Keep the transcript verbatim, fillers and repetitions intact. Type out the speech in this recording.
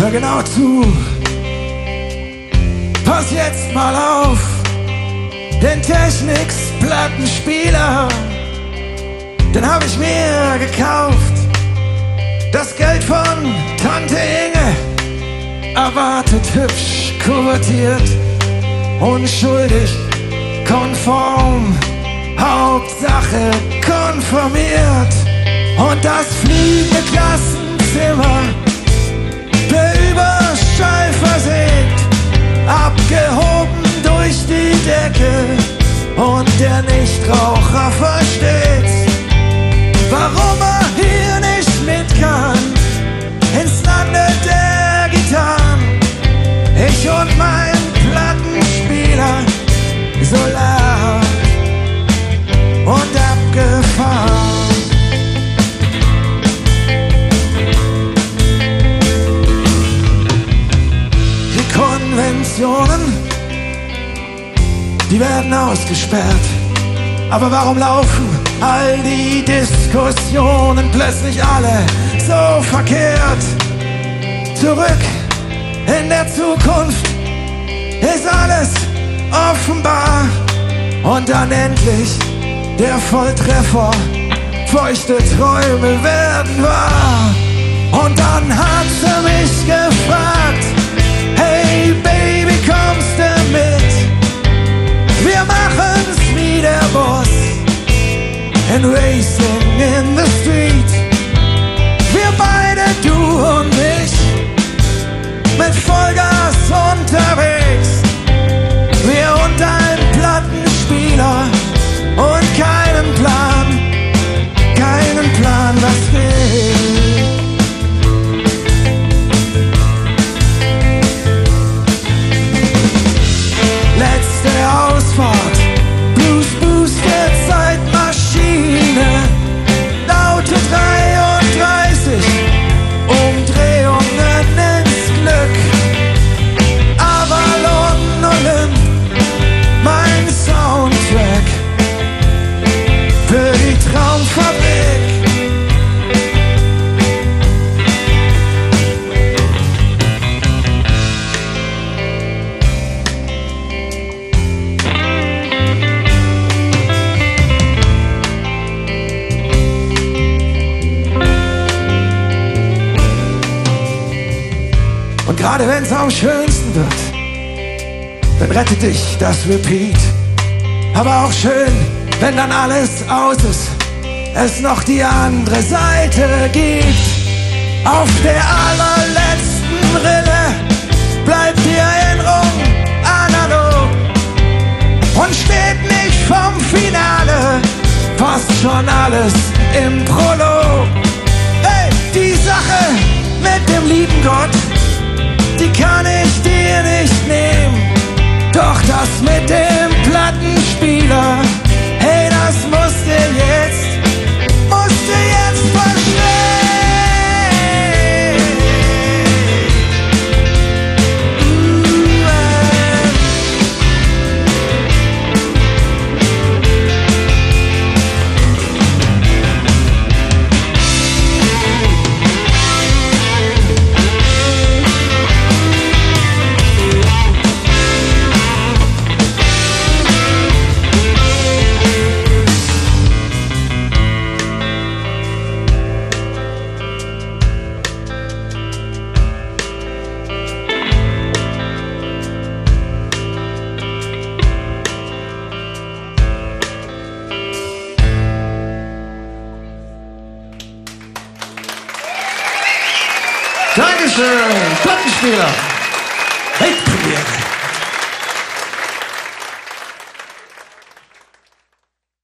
Hör genau zu, pass jetzt mal auf, den Technics-Plattenspieler, den hab ich mir gekauft. Das Geld von Tante Inge, erwartet hübsch, kuvertiert, unschuldig, konform, Hauptsache konformiert. Und das fliegende Klassenzimmer, der Überschall versägt, abgehoben durch die Decke, und der Nichtraucher versteht's, warum er hier nicht mit kann, ins Lande der Gitarren. Ich und mein Plattenspieler, Solar und abgefahren. Die Konventionen, die werden ausgesperrt. Aber warum laufen all die Diskussionen plötzlich alle so verkehrt? Zurück in der Zukunft ist alles offenbar. Und dann endlich der Volltreffer, feuchte Träume werden wahr. Und dann hat sie mich gefragt, hey Baby, kommst du mit? Wir machen's wie der Boss and racing in the street. Wir beide, du und ich, mit Vollgas unterwegs. Wir und ein Plattenspieler und keinen Plan, keinen Plan, was geht. Letzte Ausfahrt, Blues Boosted Zeitmaschine, laute dreiunddreißig, Umdrehungen ins Glück. Avalon Olymp, mein Soundtrack für die Traumfabrik. Und gerade wenn's am schönsten wird, dann rettet dich das Repeat. Aber auch schön, wenn dann alles aus ist, es noch die andere Seite gibt. Auf der allerletzten Rille bleibt die Erinnerung analog und steht nicht vom Finale fast schon alles im Prolog. Hey, die Sache mit dem lieben Gott, die kann ich dir nicht nehmen. Doch das mit dem Plattenspieler, hey, das musst du jetzt, musst du jetzt verstehen. Dankeschön, Plattenspieler. Weltpremiere.